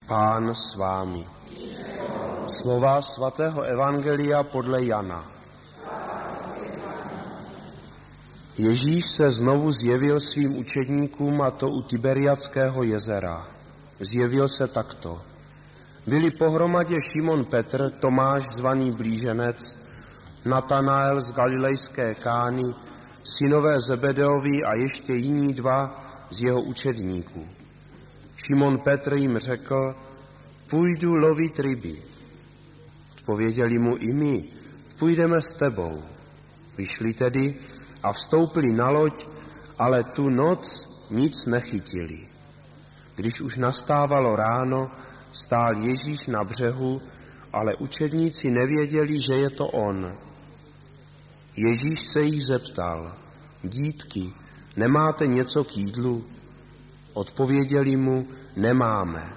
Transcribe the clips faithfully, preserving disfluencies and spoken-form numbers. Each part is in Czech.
Pán s vámi. Slova svatého evangelia podle Jana. Ježíš se znovu zjevil svým učedníkům, a to u Tiberiadského jezera. Zjevil se takto. Byli pohromadě Šimon Petr, Tomáš zvaný Blíženec, Natanael z galilejské Kány, synové Zebedeovi a ještě jiní dva z jeho učedníků. Šimon Petr jim řekl: půjdu lovit ryby. Odpověděli mu: i my, půjdeme s tebou. Vyšli tedy a vstoupili na loď, ale tu noc nic nechytili. Když už nastávalo ráno, stál Ježíš na břehu, ale učedníci nevěděli, že je to on. Ježíš se jich zeptal: dítky, nemáte něco k jídlu? Odpověděli mu: nemáme.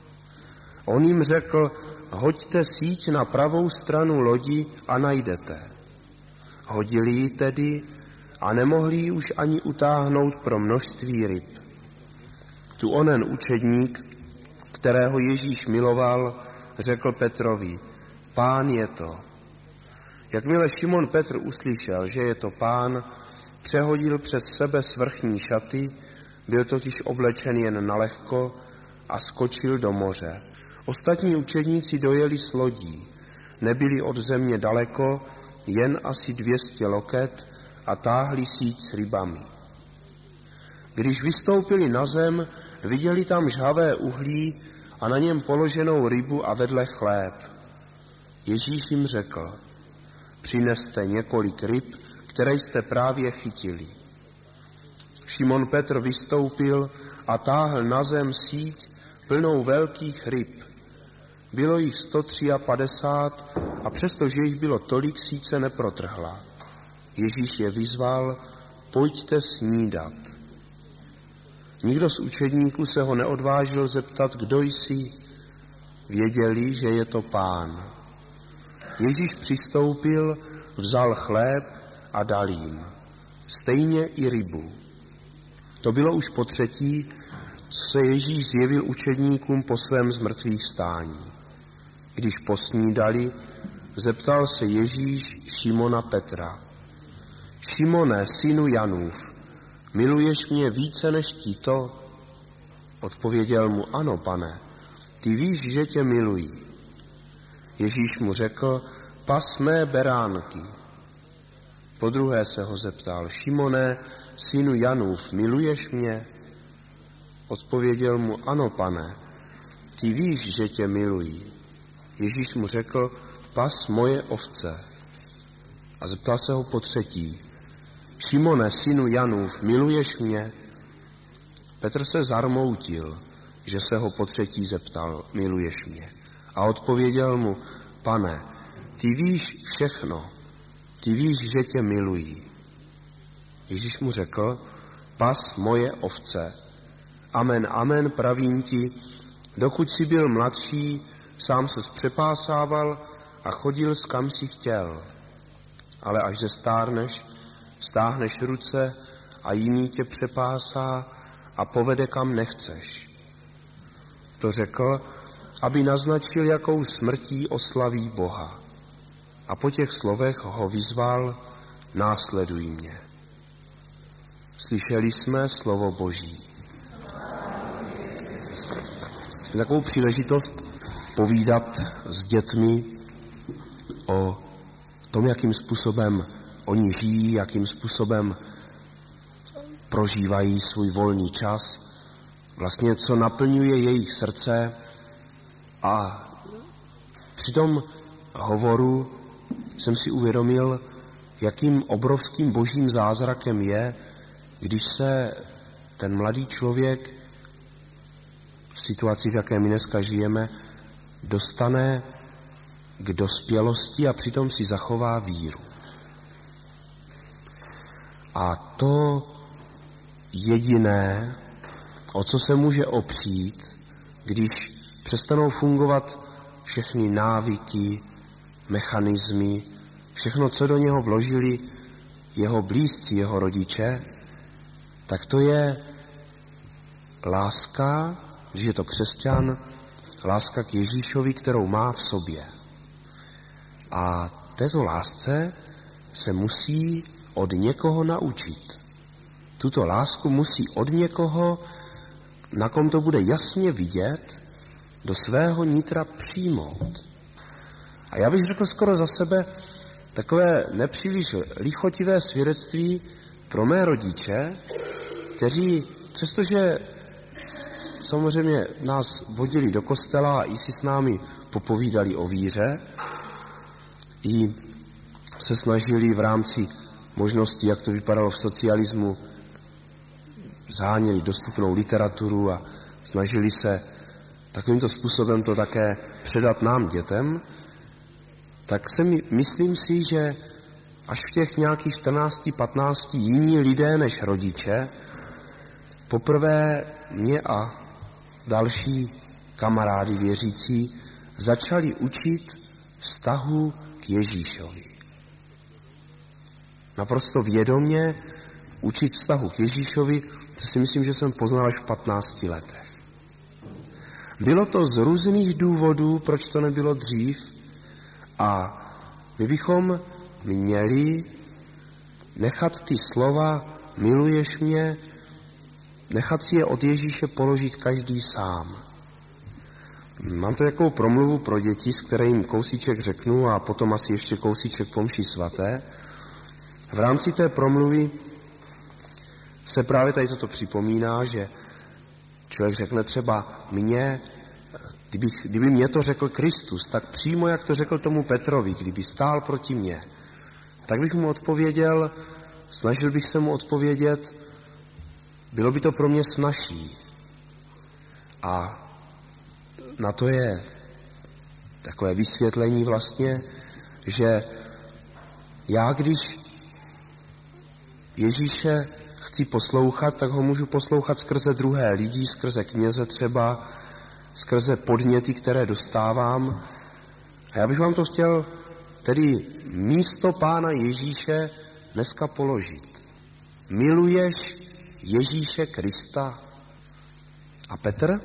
On jim řekl: hoďte síť na pravou stranu lodi a najdete. Hodili ji tedy a nemohli ji už ani utáhnout pro množství ryb. Tu onen učedník, kterého Ježíš miloval, řekl Petrovi: Pán je to. Jakmile Šimon Petr uslyšel, že je to Pán, přehodil přes sebe svrchní šaty, byl totiž oblečen jen nalehko, a skočil do moře. Ostatní učedníci dojeli s lodí, nebyli od země daleko, jen asi dvě stě loket, a táhli síť s rybami. Když vystoupili na zem, viděli tam žhavé uhlí a na něm položenou rybu a vedle chléb. Ježíš jim řekl: přineste několik ryb, které jste právě chytili. Šimon Petr vystoupil a táhl na zem síť plnou velkých ryb. Bylo jich sto padesát tři a přestože jich bylo tolik, síť se neprotrhla. Ježíš je vyzval: pojďte snídat. Nikdo z učedníků se ho neodvážil zeptat: kdo jsi? Věděli, že je to Pán. Ježíš přistoupil, vzal chléb a dal jim. Stejně i rybu. To bylo už po třetí, co se Ježíš zjevil učedníkům po svém zmrtvýchvstání. Když posnídali, zeptal se Ježíš Šimona Petra: Šimone, synu Janův, miluješ mě více než tito? Odpověděl mu: ano, pane, ty víš, že tě miluji. Ježíš mu řekl: pas mé beránky. Podruhé se ho zeptal: Šimone, synu Janův, miluješ mě? Odpověděl mu: ano, pane, ty víš, že tě miluji. Ježíš mu řekl: pas moje ovce. A zeptal se ho po třetí: Šimone, synu Janův, miluješ mě? Petr se zarmoutil, že se ho po třetí zeptal: miluješ mě? A odpověděl mu: pane, ty víš všechno, ty víš, že tě miluji. Ježíš mu řekl: pas moje ovce. Amen, amen, pravím ti, dokud jsi byl mladší, sám se přepásával a chodil s kam si chtěl. Ale až zestárneš, stáhneš ruce a jiný tě přepásá a povede kam nechceš. To řekl, aby naznačil, jakou smrtí oslaví Boha. A po těch slovech ho vyzval: následuj mě. Slyšeli jsme slovo Boží. Jsme takovou příležitost povídat s dětmi o tom, jakým způsobem oni žijí, jakým způsobem prožívají svůj volný čas, vlastně co naplňuje jejich srdce. A při tom hovoru jsem si uvědomil, jakým obrovským božím zázrakem je, když se ten mladý člověk v situaci, v jaké my dneska žijeme, dostane k dospělosti a přitom si zachová víru. A to jediné, o co se může opřít, když přestanou fungovat všechny návyky, mechanismy, všechno, co do něho vložili jeho blízcí, jeho rodiče, tak to je láska, když je to křesťan, láska k Ježíšovi, kterou má v sobě. A této lásce se musí od někoho naučit. Tuto lásku musí od někoho, na kom to bude jasně vidět, do svého nitra přijmout. A já bych řekl skoro za sebe takové nepříliš lichotivé svědectví pro mé rodiče, kteří, přestože samozřejmě nás vodili do kostela a i si s námi popovídali o víře, i se snažili v rámci možností, jak to vypadalo v socialismu, zháněli dostupnou literaturu a snažili se takovýmto způsobem to také předat nám dětem, tak se mi, myslím si, že až v těch nějakých čtrnácti, patnácti jiní lidé než rodiče poprvé mě a další kamarády věřící začali učit vztahu k Ježíšovi. Naprosto vědomě učit vztahu k Ježíšovi, to si myslím, že jsem poznal až v patnácti letech. Bylo to z různých důvodů, proč to nebylo dřív, a my bychom měli nechat ty slova miluješ mě, nechat si je od Ježíše položit každý sám. Mám to jakou promluvu pro děti, s které jim kousíček řeknu a potom asi ještě kousíček po mši svaté. V rámci té promluvy se právě tady toto připomíná, že člověk řekne třeba mně, kdybych, kdyby mě to řekl Kristus, tak přímo jak to řekl tomu Petrovi, kdyby stál proti mně, tak bych mu odpověděl, snažil bych se mu odpovědět, bylo by to pro mě snazší. A na to je takové vysvětlení vlastně, že já, když Ježíše chci poslouchat, tak ho můžu poslouchat skrze druhé lidi, skrze kněze třeba, skrze podněty, které dostávám. A já bych vám to chtěl tedy místo Pána Ježíše dneska položit. Miluješ Ježíše Krista? A Petr,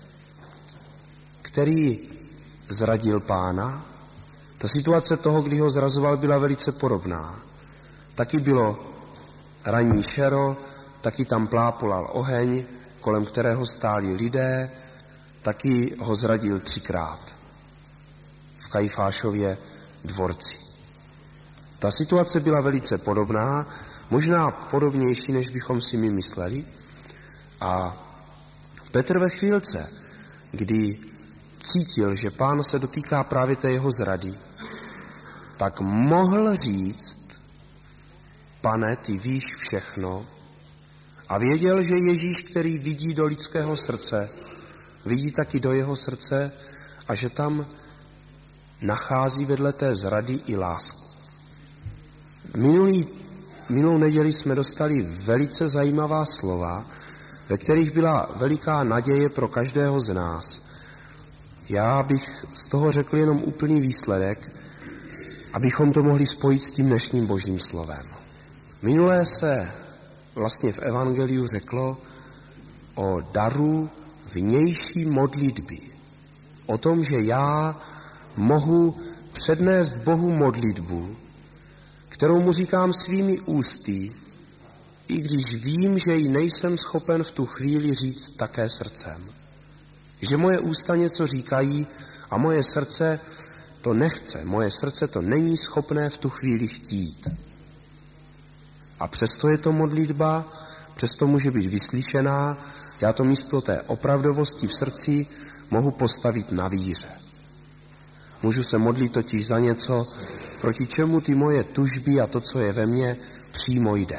který zradil Pána, ta situace toho, kdy ho zrazoval, byla velice podobná. Taky bylo ranní šero, taky tam plápolal oheň, kolem kterého stáli lidé, taky ho zradil třikrát v Kajfášově dvorci. Ta situace byla velice podobná, možná podobnější, než bychom si my mysleli. A Petr ve chvílce, kdy cítil, že Pán se dotýká právě té jeho zrady, tak mohl říct, Pane, ty víš všechno, a věděl, že Ježíš, který vidí do lidského srdce, vidí taky do jeho srdce a že tam nachází vedle té zrady i lásku. Minulý, minulou neděli jsme dostali velice zajímavá slova, ve kterých byla veliká naděje pro každého z nás. Já bych z toho řekl jenom úplný výsledek, abychom to mohli spojit s tím dnešním božím slovem. Minulé se vlastně v evangeliu řeklo o daru vnější modlitby. O tom, že já mohu přednést Bohu modlitbu, kterou mu říkám svými ústy, i když vím, že ji nejsem schopen v tu chvíli říct také srdcem. Že moje ústa něco říkají a moje srdce to nechce. Moje srdce to není schopné v tu chvíli chtít. A přesto je to modlitba, přesto může být vyslyšená, já to místo té opravdovosti v srdci mohu postavit na víře. Můžu se modlit totiž za něco, proti čemu ty moje tužby a to, co je ve mně, přímo jde.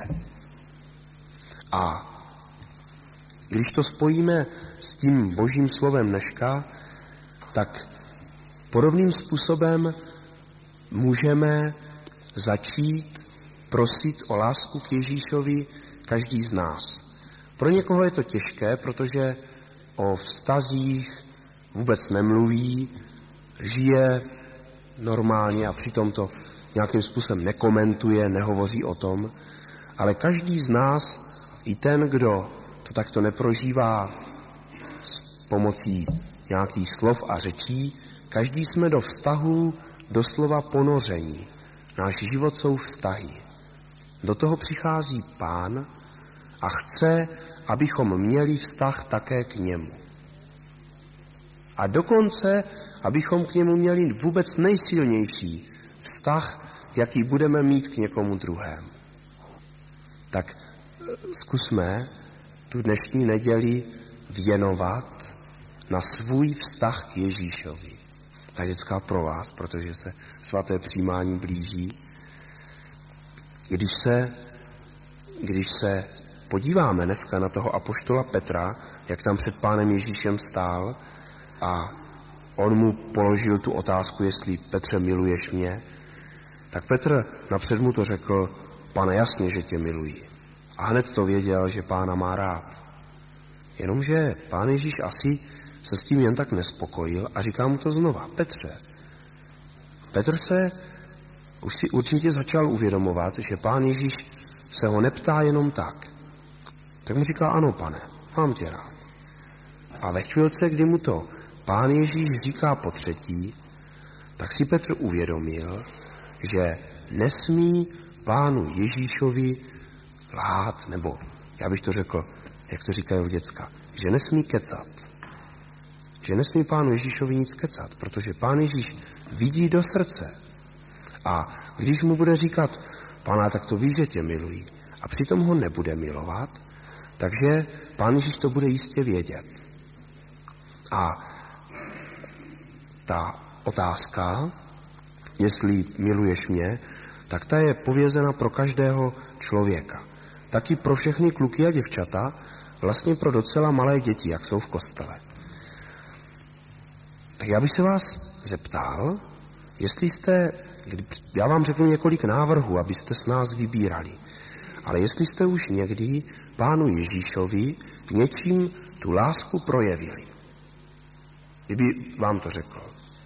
A když to spojíme s tím božím slovem dneška, tak podobným způsobem můžeme začít prosit o lásku k Ježíšovi každý z nás. Pro někoho je to těžké, protože o vztazích vůbec nemluví, žije normálně a přitom to nějakým způsobem nekomentuje, nehovoří o tom, ale každý z nás, i ten, kdo to takto neprožívá s pomocí nějakých slov a řečí, každý jsme do vztahů doslova ponoření. Náš život jsou vztahy. Do toho přichází Pán a chce, abychom měli vztah také k němu. A dokonce, abychom k němu měli vůbec nejsilnější vztah, jaký budeme mít k někomu druhému. Tak zkusme tu dnešní neděli věnovat na svůj vztah k Ježíšovi. Ta dětská pro vás, protože se svaté přijímání blíží. Když se, když se podíváme dneska na toho apoštola Petra, jak tam před Pánem Ježíšem stál a on mu položil tu otázku, jestli Petře, miluješ mě, tak Petr napřed mu to řekl, Pane, jasně, že tě miluji. A hned to věděl, že Pána má rád. Jenomže Pán Ježíš asi se s tím jen tak nespokojil a říká mu to znova. Petře, Petr se už si určitě začal uvědomovat, že Pán Ježíš se ho neptá jenom tak. Tak mu říká, ano, Pane, mám tě rád. A ve chvílce, kdy mu to Pán Ježíš říká po třetí, tak si Petr uvědomil, že nesmí Pánu Ježíšovi lhát, nebo já bych to řekl, jak to říkají děcka, že nesmí kecat. Že nesmí Pánu Ježíšovi nic kecat, protože Pán Ježíš vidí do srdce. A když mu bude říkat, Pána, tak to víš, že tě milují, a přitom ho nebude milovat, takže Pán Ježíš to bude jistě vědět. A ta otázka, jestli miluješ mě, tak ta je povězena pro každého člověka. Taky pro všechny kluky a děvčata, vlastně pro docela malé děti, jak jsou v kostele. Tak já bych se vás zeptal, jestli jste, já vám řeknu několik návrhů, abyste s nás vybírali, ale jestli jste už někdy Pánu Ježíšovi něčím tu lásku projevili. Kdyby vám to řekl,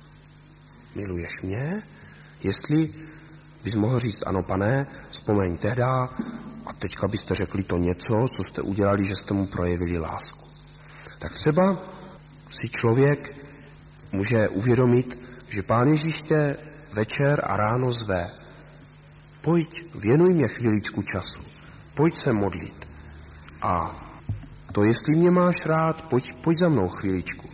miluješ mě? Jestli bys mohl říct, ano, Pane, vzpomeň tehda, a teďka byste řekli to něco, co jste udělali, že jste mu projevili lásku. Tak třeba si člověk může uvědomit, že Pán Ježíš tě večer a ráno zve. Pojď, věnuj mě chviličku času. Pojď se modlit. A to, jestli mě máš rád, pojď, pojď za mnou chviličku.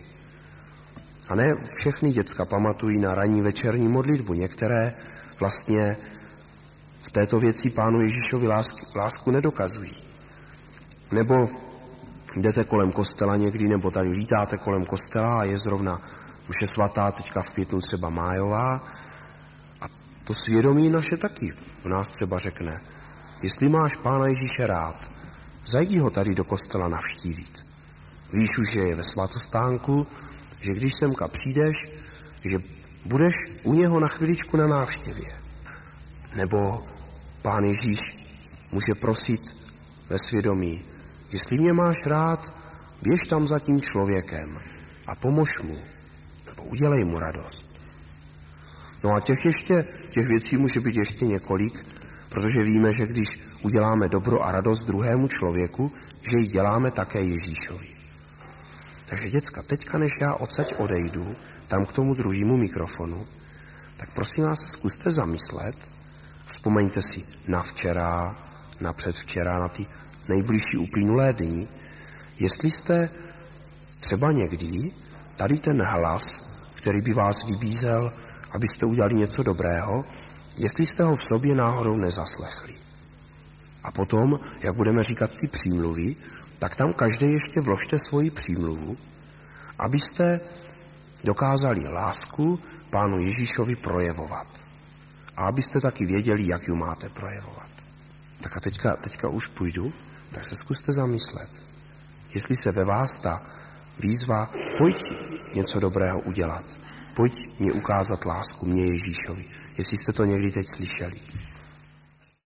A ne všechny děcka pamatují na ranní večerní modlitbu. Některé vlastně v této věci Pánu Ježíšovi lásky, lásku nedokazují. Nebo jdete kolem kostela někdy, nebo tady lítáte kolem kostela a je zrovna mše svatá, teďka v květnu třeba májová. A to svědomí naše taky v nás třeba řekne, jestli máš Pána Ježíše rád, zajdi ho tady do kostela navštívit. Víš už, že je ve svatostánku, že když semka přijdeš, že budeš u něho na chviličku na návštěvě. Nebo Pán Ježíš může prosit ve svědomí, jestli mě máš rád, běž tam za tím člověkem a pomož mu, nebo udělej mu radost. No a těch ještě, těch věcí může být ještě několik, protože víme, že když uděláme dobro a radost druhému člověku, že ji děláme také Ježíšovi. Takže děcka, teďka, než já odsaď odejdu, tam k tomu druhému mikrofonu, tak prosím vás, zkuste zamyslet, vzpomeňte si na včera, na předvčera, na ty nejbližší uplynulé dny, jestli jste třeba někdy tady ten hlas, který by vás vybízel, abyste udělali něco dobrého, jestli jste ho v sobě náhodou nezaslechli. A potom, jak budeme říkat ty přímluvy, tak tam každý ještě vložte svoji přímluvu, abyste dokázali lásku Pánu Ježíšovi projevovat. A abyste taky věděli, jak ji máte projevovat. Tak a teďka, teďka už půjdu, tak se zkuste zamyslet. Jestli se ve vás ta výzva, pojď něco dobrého udělat, pojď mě ukázat lásku, mě Ježíšovi. Jestli jste to někdy teď slyšeli.